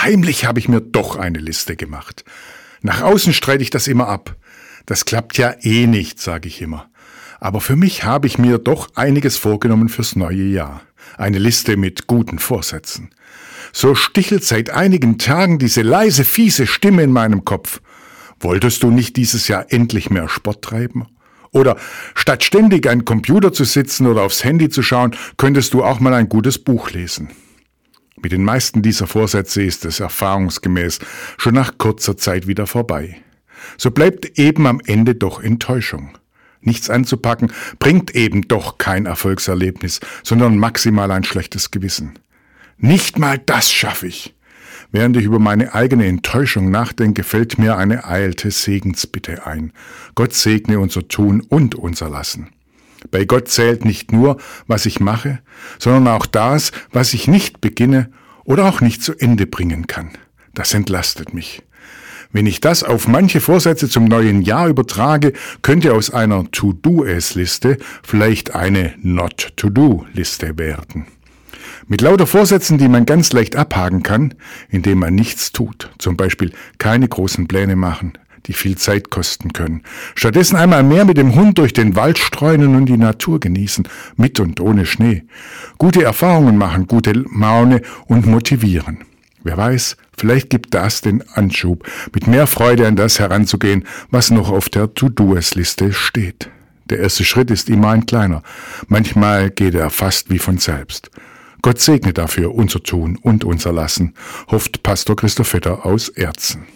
heimlich habe ich mir doch eine Liste gemacht. Nach außen streite ich das immer ab. Das klappt ja eh nicht, sage ich immer. Aber für mich habe ich mir doch einiges vorgenommen fürs neue Jahr. Eine Liste mit guten Vorsätzen. So stichelt seit einigen Tagen diese leise, fiese Stimme in meinem Kopf. Wolltest du nicht dieses Jahr endlich mehr Sport treiben? Oder statt ständig an den Computer zu sitzen oder aufs Handy zu schauen, könntest du auch mal ein gutes Buch lesen. Mit den meisten dieser Vorsätze ist es erfahrungsgemäß schon nach kurzer Zeit wieder vorbei. So bleibt eben am Ende doch Enttäuschung. Nichts anzupacken bringt eben doch kein Erfolgserlebnis, sondern maximal ein schlechtes Gewissen. Nicht mal das schaffe ich. Während ich über meine eigene Enttäuschung nachdenke, fällt mir eine eilte Segensbitte ein. Gott segne unser Tun und unser Lassen. Bei Gott zählt nicht nur, was ich mache, sondern auch das, was ich nicht beginne oder auch nicht zu Ende bringen kann. Das entlastet mich. Wenn ich das auf manche Vorsätze zum neuen Jahr übertrage, könnte aus einer To-Do-Liste vielleicht eine Not-To-Do-Liste werden. Mit lauter Vorsätzen, die man ganz leicht abhaken kann, indem man nichts tut. Zum Beispiel keine großen Pläne machen, die viel Zeit kosten können. Stattdessen einmal mehr mit dem Hund durch den Wald streunen und die Natur genießen, mit und ohne Schnee. Gute Erfahrungen machen, gute Laune und motivieren. Wer weiß, vielleicht gibt das den Anschub, mit mehr Freude an das heranzugehen, was noch auf der To-Do-Liste steht. Der erste Schritt ist immer ein kleiner. Manchmal geht er fast wie von selbst. Gott segne dafür unser Tun und unser Lassen, hofft Pastor Christoph Vetter aus Erzen.